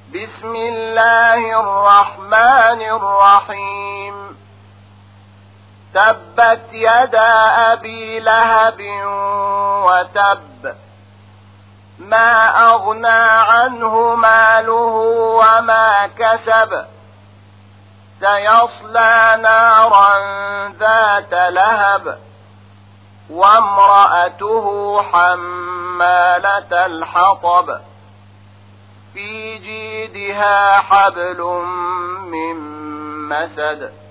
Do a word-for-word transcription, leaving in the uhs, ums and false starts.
بسم الله الرحمن الرحيم تبت يدا أبي لهب وتب ما أغنى عنه ماله وما كسب سيصلى نارا ذات لهب وامرأته حمالة الحطب في جيدها حبل من مسد